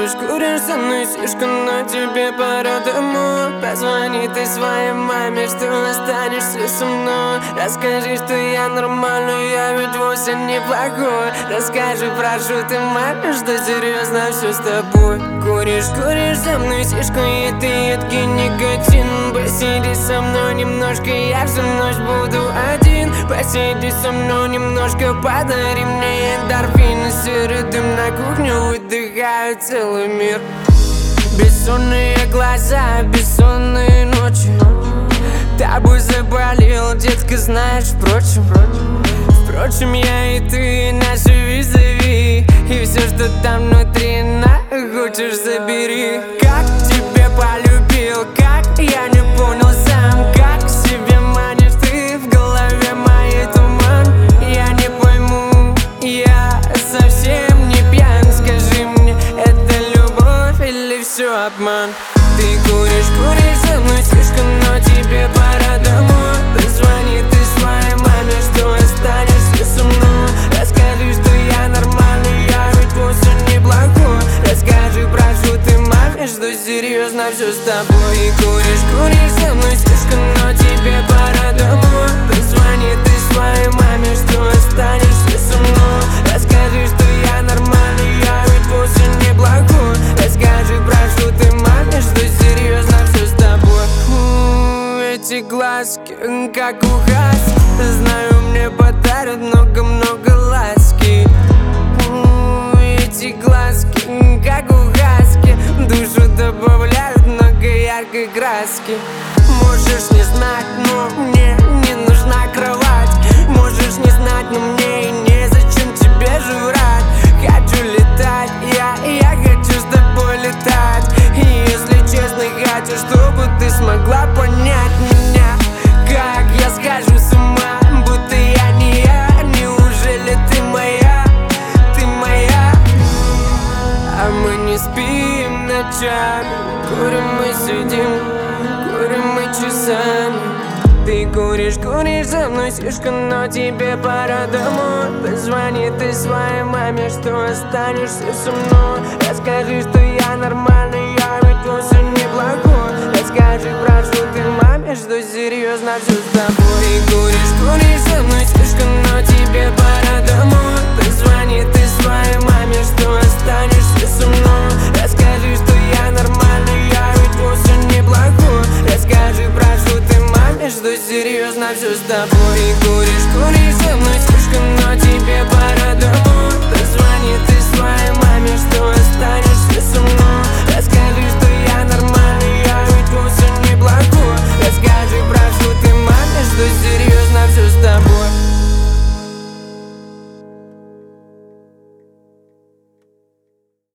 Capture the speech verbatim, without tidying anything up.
Куришь, куришь со мной сишку, но тебе пора домой. Позвони ты своей маме, что останешься со мной. Расскажи, что я нормальный, я ведь вовсе неплохой. Расскажи, прошу ты маме, что серьезно все с тобой. Куришь, куришь со мной сишку, и ты едкий никотин. Посиди со мной немножко, я всю ночь буду один. Посиди со мной немножко, подари мне эндорфины. Серый дым на кухню, выдыхаю целый мир. Бессонные глаза, бессонные ночи. Тобой заболел, детка, знаешь, впрочем Впрочем, я и ты, наши визави. И все, что там внутри, на хочешь, забери. Как тебя полюбил, как я не понял сам. Как себе манишь ты, в голове моей туман. Я не пойму, я совсем не пьян. Скажи мне, это любовь или все обман? Ты куришь, куришь со мной сишку, но тебе пора домой. Позвони ты своей маме, что останешься со мной. Расскажи, что я нормальный, я ведь вовсе неплохой. Расскажи, прошу ты маме, что серьезно все с тобой. И куришь, куришь со мной сишку, но тебе пора домой. Позвони ты своей маме, что останешься со мной. Расскажи, что я нормальный, я ведь вовсе неплохой. Расскажи, прошу ты маме, что серьезно все с тобой. У, эти глазки, как у хаски. Знаю, мне подарят много-много ласки. У, эти глазки, как у хаски. Душу добавляют много яркой краски. Можешь не знать, но мне не нужна кровать. Можешь не знать, но мне и незачем тебе жрать. Хочу летать, я, я хочу с тобой летать. И если честно, хочу, чтобы ты смогла понять меня. Как я схожу с ума, будто я не я. Неужели ты моя, ты моя? А мы не спим ночами. Курим мы сидим, курим мы часами. Ты куришь, куришь со мной сишку, но тебе пора домой. Позвони ты своей маме, что останешься со мной. Расскажи, что я нормальный, я ведь вовсе неплохой. Расскажи, прошу ты маме, что серьезно все с тобой. Ты куришь, куришь со мной сишку, но тебе пора домой. Позвони ты своей маме, что останешься со мной. Расскажи, что я нормальный, я ведь вовсе неплохой. Расскажи, прошу ты маме, что серьезно все с тобой. Ты куришь, куришь со мной сишку, но тебе пора